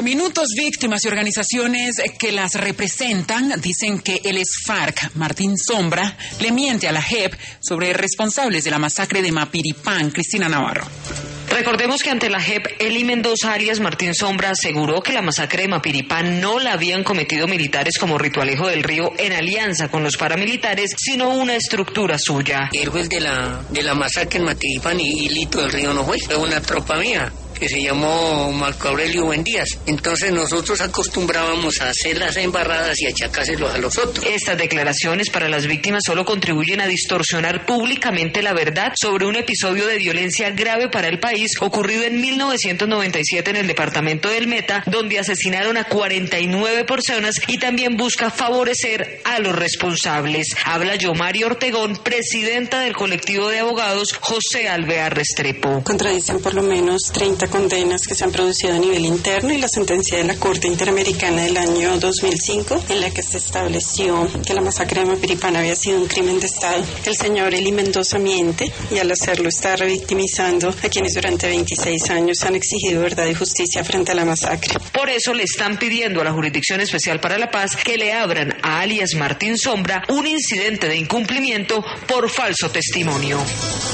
Minutos, víctimas y organizaciones que las representan dicen que el ex-FARC, Martín Sombra, le miente a la JEP sobre responsables de la masacre de Mapiripán. Cristina Navarro. Recordemos que ante la JEP, Eli Mendoza Arias Martín Sombra aseguró que la masacre de Mapiripán no la habían cometido militares como Ritualejo del Río en alianza con los paramilitares, sino una estructura suya. El juez de la masacre en Mapiripán y Lito del Río no fue una tropa mía que se llamó Marco Aurelio Buendías. Entonces nosotros acostumbrábamos a hacer las embarradas y achacárselos a los otros. Estas declaraciones para las víctimas solo contribuyen a distorsionar públicamente la verdad sobre un episodio de violencia grave para el país ocurrido en 1997 en el departamento del Meta, donde asesinaron a 49 personas, y también busca favorecer a los responsables. Habla Yomari Ortegón, presidenta del colectivo de abogados José Alvear Restrepo. Contradicen por lo menos 30 condenas que se han producido a nivel interno y la sentencia de la Corte Interamericana del año 2005, en la que se estableció que la masacre de Mapiripán había sido un crimen de Estado. El señor Eli Mendoza miente y al hacerlo está revictimizando a quienes durante 26 años han exigido verdad y justicia frente a la masacre. Por eso le están pidiendo a la Jurisdicción Especial para la Paz que le abran a alias Martín Sombra un incidente de incumplimiento por falso testimonio.